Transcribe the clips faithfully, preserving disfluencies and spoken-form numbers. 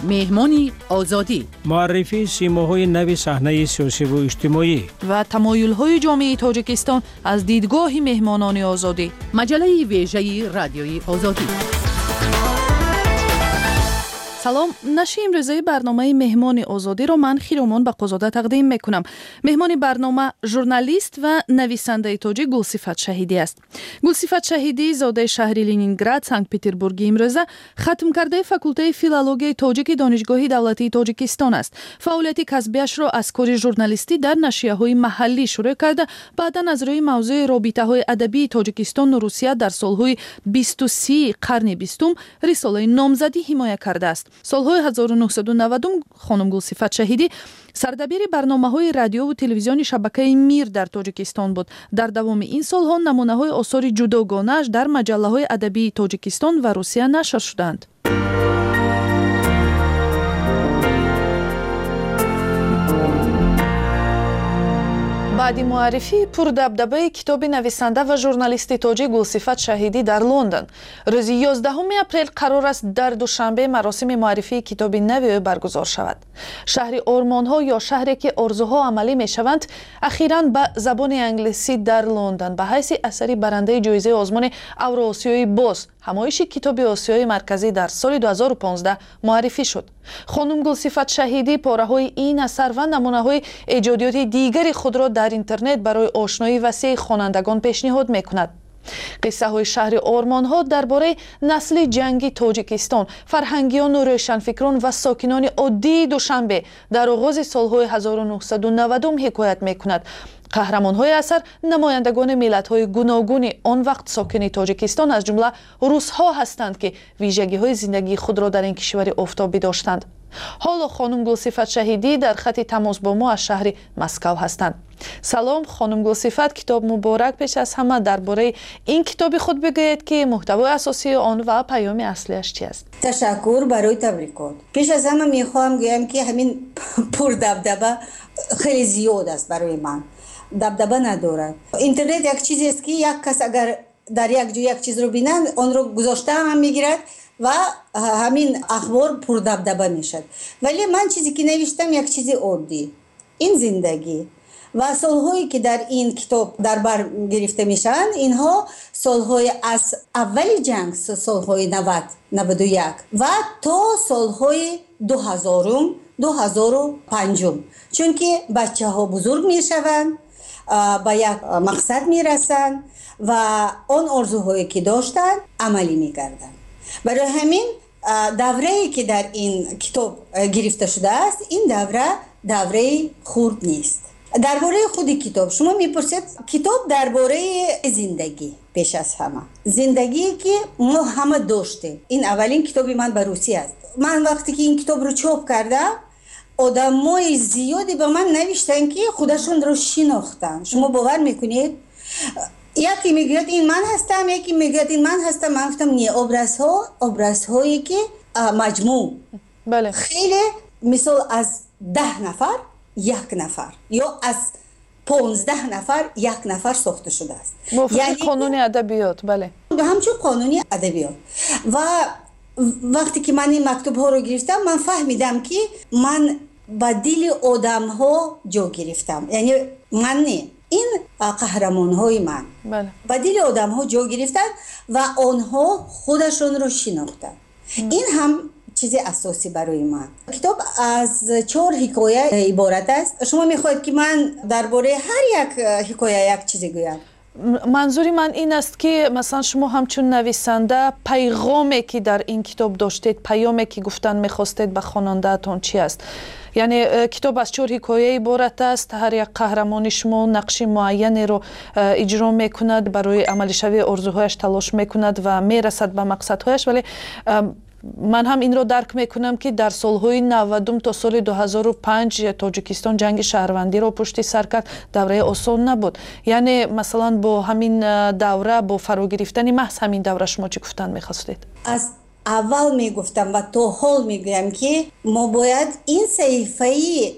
مهمانی آزادی، معرفی سیماهای نو صحنه سیاسی و اجتماعی و تمایل‌های جامعه تاجیکستان از دیدگاه مهمانان آزادی. مجله ویژه رادیوی آزادی. سلام، نشر امروزه برنامه مهمان آزادی را من خیرمان بقازاده تقدیم میکنم. مهمان برنامه ژورنالیست و نویسنده تاجیک گلصفت شهیدی است. گلصفت شهیدی زاده شهر لنینگراد، سانت پتربورگ امروزه ختم کرده فاکولته فیلولوژی تاجیک دانشگاه دولتی تاجیکستان است. فعالیت کسبیش را از کار ژورنالیستی در نشریه‌های محلی شروع کرده، بعدا از روی موضوع رابطه‌های ادبی تاجیکستان و روسیه در سالهای بیست و سه قرن بیستم رساله نامزدی حمایت کرده است. سالهای هزار و نهصد و نود خانم گلصفت شهیدی سردبیر برنامه‌های رادیو و تلویزیون شبکه میر در تاجیکستان بود. در دوام این سالها نمونه‌های آثار جداگانه‌اش در مجله‌های ادبی تاجیکستان و روسیه نشر شدند. بعد معرفی پردبدبه کتاب نویسنده و ژورنالیست تاجیک گلصفت شهیدی در لندن، روز یازدهم اپریل قرار است در دوشنبه مراسم معرفی کتاب نو برگزار شود. شهر آرمان‌ها یا شهری که آرزوها عملی می‌شوند اخیراً به زبان انگلیسی در لندن به حیث اثری برنده جایزه آزمان اوراسیایی باز همایش کتاب آسیای مرکزی در سال دو هزار و پانزده معرفی شد. خانم گلصفت شهیدی پاره‌های این اثر و نمونه‌های ایجادیات دیگری خود را در اینترنت برای آشنایی وسیع خوانندگان پیشنهاد می‌کند. قصه های شهر آرمان ها درباره نسل جنگی تاجیکستان، فرهنگیان و روشنفکران و ساکنان عادی دوشنبه در آغاز سالهای هزار و نهصد و نود حکایت می‌کند. قهرمان های اثر نمایندگان ملت های گوناگون آن وقت ساکن تاجیکستان از جمله روس ها هستند که ویژگی های زندگی خود را در این کشور آفتابی داشتند. حالا خانم گلصفت شهیدی در خط تماس با ما از شهر مسکو هستند. سلام خانم گلصفت، کتاب مبارک. پیش از همه درباره این کتاب خود بگویید که محتوای اساسی آن و پیام اصلیش چی است؟ تشکر برای تبریکات. پیش از همه میخوام بگم که همین پردبدبه خیلی زیاد است برای من. دبدبه ندارد. اینترنت یک چیزی است که یک کس اگر در یک جای یک چیز رو بینند آن رو گذاشته هم میگیرد و همین اخبار پردبدبه میشد. ولی من چیزی که نوشتم یک چیزی عادی، این زندگی و سالهایی که در این کتاب در بر گرفته میشن، اینها سالهای از اول جنگ، سالهای نود نود و یک و تا سالهای دو هزار دو هزار و پنج، چون که بچه ها بزرگ میشوند، به یک مقصد میرسند و آن آرزوهایی که داشتند عملی میگردند. برای همین دوره‌ای که در این کتاب گرفته شده است، این دوره دوره خرد نیست. درباره خود کتاب شما میپرسید، کتاب درباره زندگی، پیش از همه زندگی که ما همه داشتیم. این اولین کتابی من به روسی است. من وقتی که این کتاب رو چاپ کردم، آدمای زیادی به من نوشتن که خودشون رو شناختن. شما باور میکنید؟ یکی میگوید این من هستم، یکی میگوید این من هستم. من گفتم نه، ابرازها ابرازهایی که مجموع بله. خیلی مثال از ده نفر یک نفر یا از پانزده نفر یک نفر ساخته شده است. یعنی قانون ادبیات. بله، همچون قانونی ادبیات. و وقتی که من این مکتوب ها رو گرفتم، من فهمیدم که من با دل آدم ها جا گرفتم. یعنی من نه، این قهرمان های من بله. با دل آدم ها جا گرفتن و آنها خودشون رو شناختن. این هم چیز اساسی برای من. کتاب از چهار حکایه عبارت است. شما میخواید که من درباره هر یک حکایه یک چیزی گویم؟ منظوری من این است که مثلا شما همچون نویسنده پیغامی که در این کتاب داشتید، پیامی که گفتن میخواستید به خواننده‌تون چی است؟ یعنی کتاب از چهار حکایه عبارت است، هر یک قهرمان شما نقش معینی رو اجرا میکند، برای عملی شوی آرزوهایش تلاش میکند و میرسد به مقصدهایش. ولی من هم این رو درک میکنم که در سالهای نود تا سال دو هزار و پنج تاجیکستان جنگ شهروندی رو پشت سر کرد. دوره آسان نبود. یعنی مثلا با همین دوره، با فرا گرفتن محض همین دوره شما چی گفتن میخواستید؟ از اول میگفتم و تا حال میگویم که ما باید این صحیفه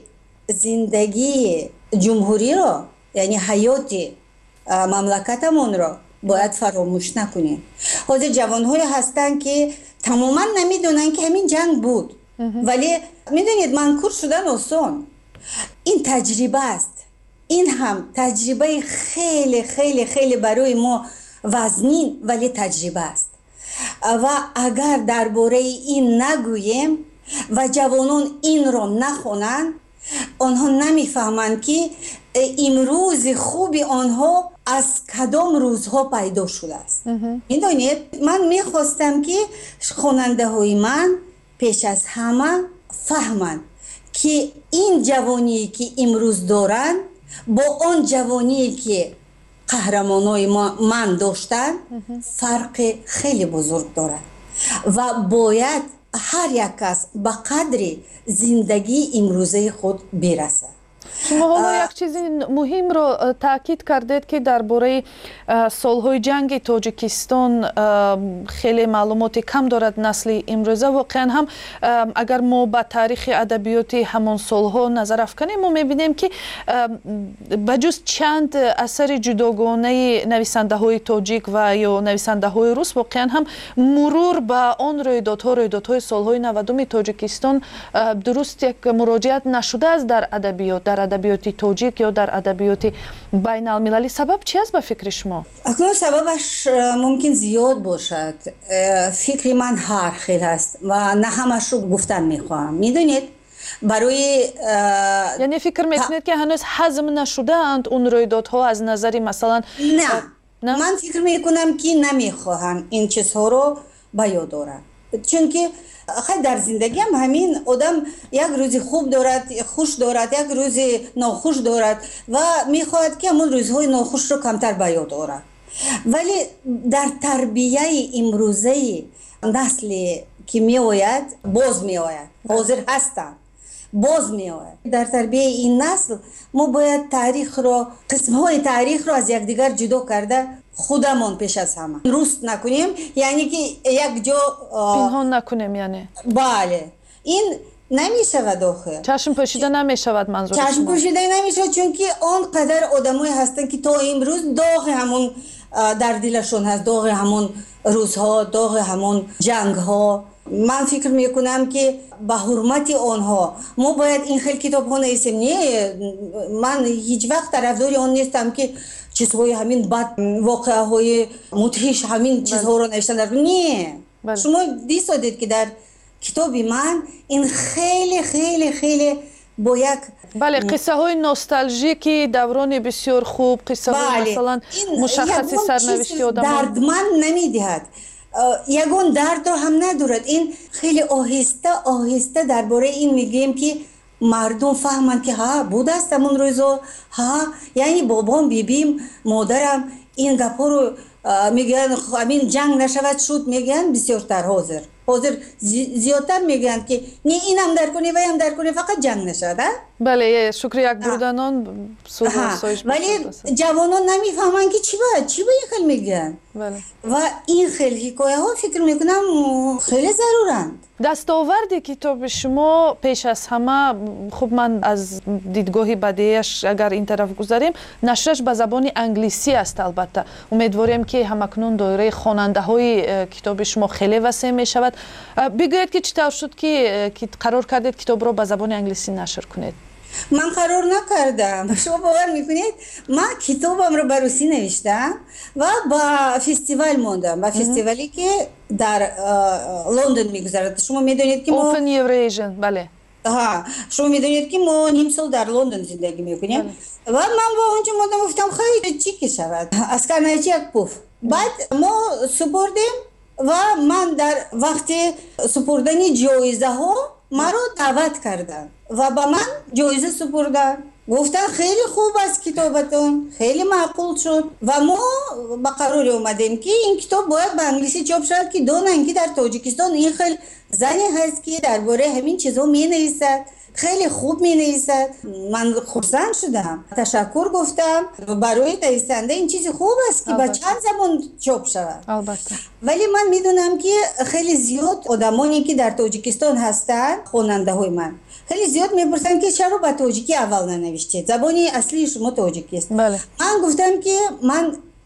زندگی جمهوری رو، یعنی حیات مملکتمون رو باید فراموش نکنیم. حاضر جوان‌های هستن که تماما نمیدونن که همین جنگ بود. ولی میدونید منکور شدن آسان، این تجربه است. این هم تجربه خیلی خیلی خیلی برای ما وزنین ولی تجربه است و اگر درباره این نگوییم و جوانان این را نخونند آنها نمیفهمند که امروز خوبی آنها از کدام روزها پیدا شده است. میدونید من میخواستم که خواننده های من پیش از همه فهمند که این جوانی که امروز دارند با آن جوانی که قهرمانای من داشتن فرق خیلی بزرگ دارد و باید هر یک کس به قدر زندگی امروزه خود برسد. شما حالا یک چیز مهم رو تاکید کردید که درباره سالهای جنگ تاجیکستان خیلی معلومات کم دارد نسل امروزه. واقعا هم اگر ما به تاریخ ادبیات همان سالها نظر افکنیم ما میبینیم که بجز چند اثر جداگانه نویسنده های تاجیک و یا نویسنده های روس واقعا هم مرور به آن رویدادها رویدادهای سالهای نودم تاجیکستان درست یک مراجعت نشده است در ادبیات، در ادبیات تاجیک یا در ادبیات بین المللی. سبب چی است به فکر شما؟ اکنون سببش ممکن زیاد باشد. فکر من هر خیلی است و نه همش رو گفتن میخواهم. میدونید برای یعنی فکر میکنید که هنوز هضم نشده اند اون رویدادها از نظری مثلا؟ نه, نه؟ من فکر میکنم که نمیخواهم این چیزها رو بیاد دارن، چون که خیلی در زندگی هم همین آدم یک روز خوب دارد، خوش دارد، یک روز ناخوش دارد و میخواهد که همون روزهای ناخوش رو کمتر به یاد آورد. ولی در تربیه امروزه نسل که می آید باز می آید، حاضر هستند باز می آید. در تربیه این نسل ما باید تاریخ رو، قسمهای تاریخ رو از یکدیگر جدا کرده خودمون پیش از همه روست نکنیم، یعنی که یک جا پنهان نکنیم. یعنی بله این نمیشود آخه چشم پوشیده نمیشود. منظور چشم پوشیده نمیشود چون که آنقدر آدمایی هستن که تا امروز داغ همون در دلشون هست، داغ همون روزها، داغ همون جنگ ها. من فکر میکنم که به حرمت آنها ما باید این خیلی کتاب ها نویسیم. نه من هیچ وقت طرفدار آن نیستم که چیزهای همین بد، واقعه های مدهش همین چیزها رو نوشتن در نه بله. شما دیسا دید که در کتاب من این خیلی خیلی خیلی با یک بله قصه های نوستالژیکی دوران بسیار خوب، قصه های بله. مثلا مشخصی سرنوشتی آدم دردمند نمیدهد، یگون درد رو هم ندارد. این خیلی آهسته آهسته درباره این میگیم که مردم فهمند که ها بود است همون روزا، ها یعنی بابام بیبیم مادرم این گپا رو میگن همین جنگ نشود شد، میگن بسیارتر حاضر حاضر زیادتر میگن که نه این هم در کنی و هم در کنی فقط جنگ نشد. بله شکر یک بردنان ولی جوانان نمیفهمن که چی باید چی باید خیلی میگن بله. و این خیلی حکایه ها فکر میکنم خیلی ضرورند. دستاورد کتاب شما پیش از همه خب من از دیدگاهی بدیهش اگر این طرف گذاریم نشرش به زبان انگلیسی است. البته امیدواریم که همکنون دایره خواننده های کتاب شما خیلی وسیع می شود. بگویید که چطور شد که قرار کردید کتاب را به زبان انگلیسی نشر کنید؟ من قرار نکردم، شما باور میکنید من کتابم رو به روسی نوشتم و با فستیوال موندم، با فستیوالی که در لندن میگذرد. شما میدونید که ما Open Eurasian بله ها شما میدونید که ما نیم سال در لندن زندگی میکنیم و من با اونجا موندم گفتم خیلی چی که شود از کرنایچی یک پوف. بعد ما سپردیم و من در وقت سپردن جایزه ها ما رو دعوت کردن و با من جایزه سپردن، گفتن خیلی خوب است کتابتون، خیلی معقول شد و ما با قرار اومدیم که این کتاب باید به انگلیسی چاپ شد که دونن که در تاجیکستان این خیلی زنی هست که درباره همین چیزا می نویسد، خیلی خوب می نویسد. من خرسند شدم، تشکر گفتم برای نویسنده این چیز خوب است که با چند زبان چاپ شود. البته ولی من میدونم که خیلی زیاد آدمانی که در تاجیکستان هستند خواننده های من خیلی زیاد میپرسن که چرا با تاجیکی اول ننوشتید، زبانی اصلی شما تاجیکی است. بله. من گفتم که من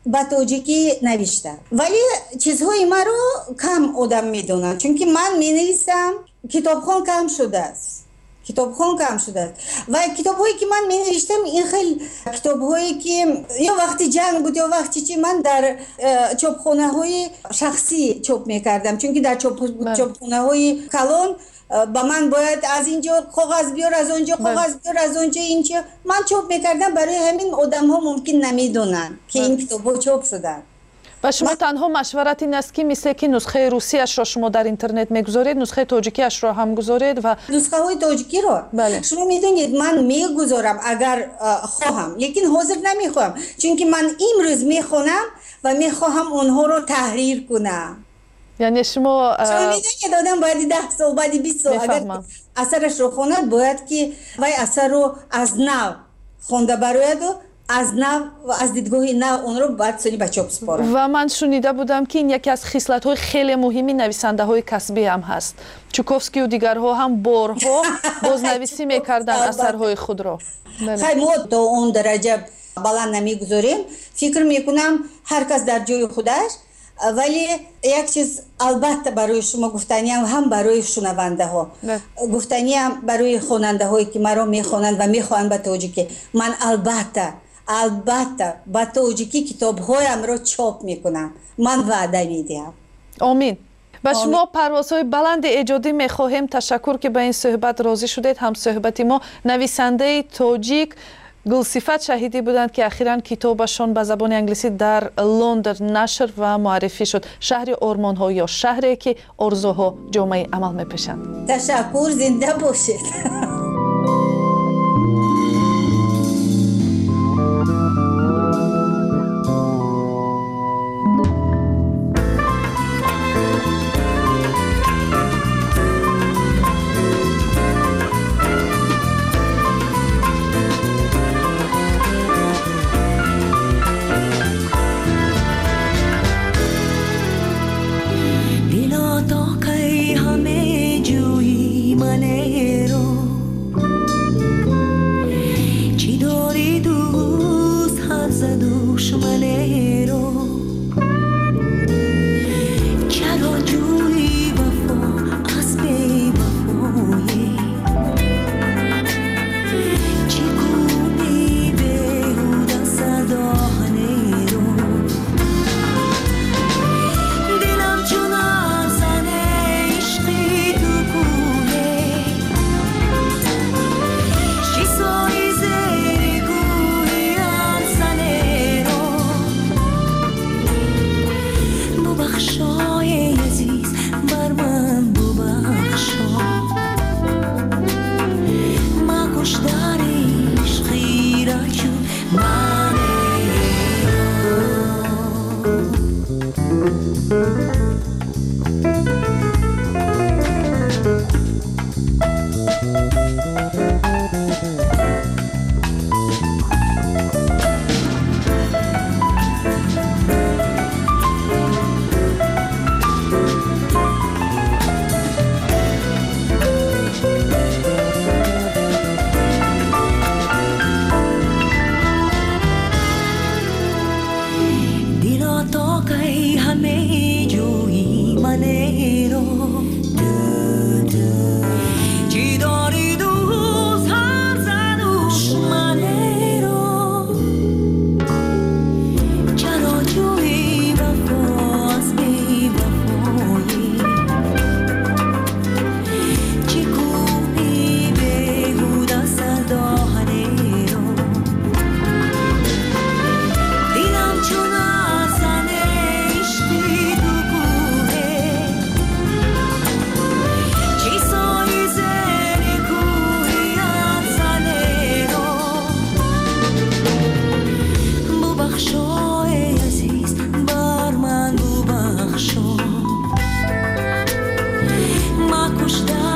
با توجیکی نوشته، ولی چیزهای ما رو کم آدم میدونن، چون که من می نویسم کتابخوان کم شده است، کتابخوان کم شده است و کتابهایی که من می نوشتم این خیلی کتابهایی که یا وقتی جنگ بود یا وقتی چی من در چاپخانه های شخصی چاپ میکردم، چون که در چاپخانه های کلان با من باید از اینجا کاغذ بیار، از اونجا کاغذ بیار، از اونجا اینجا من چاپ میکردم. برای همین آدم ها ممکن نمیدونن که این کتاب ها چاپ شدن. و شما تنها مشورت این است که مثل که نسخه روسی اش را شما در اینترنت میگذارید، نسخه تاجیکی اش را هم گذارید و نسخه های تاجیکی را بله. شما میدونید من میگذارم اگر خواهم، لیکن حاضر نمیخوام، چون که من امروز میخونم و میخواهم اونها رو تحریر کنم. یعنی شما شما میدونید آدم باید ده سال بعد بیست سال اگر اثرش رو خوند باید که وای اثر رو از نو خونده براید و از نو و از دیدگاه نو اون رو باید سنی به چاپ سپاره. و من شنیده بودم که این یکی از خصلت‌های خیلی مهمی نویسنده های کسبی هم هست. چوکوفسکی و دیگرها هم بارها بازنویسی میکردن اثرهای خود را. خیلی ما تا اون درجه بلند نمیگذاریم. فکر میکنم هر کس در جای خودش، ولی یک چیز البته برای شما گفتنی هم هم برای شنونده ها گفتنی هم برای خواننده هایی که مرا میخوانند و میخوانند به تاجیکی. من البته البته به تاجیکی کتاب هایم را چاپ میکنم، من وعده میدم. آمین. و شما پروازهای بلند ایجادی میخواهیم. تشکر که به این صحبت راضی شدید. هم صحبتی ما نویسنده تاجیک گلصفت شهیدی بودند که اخیراً کتابشان به زبان انگلیسی در لندن نشر و معرفی شد. شهر آرمان‌ها یا شهری که آرزوها جامعه عمل می‌پیشند. تشکر، زنده باشید. ما کشته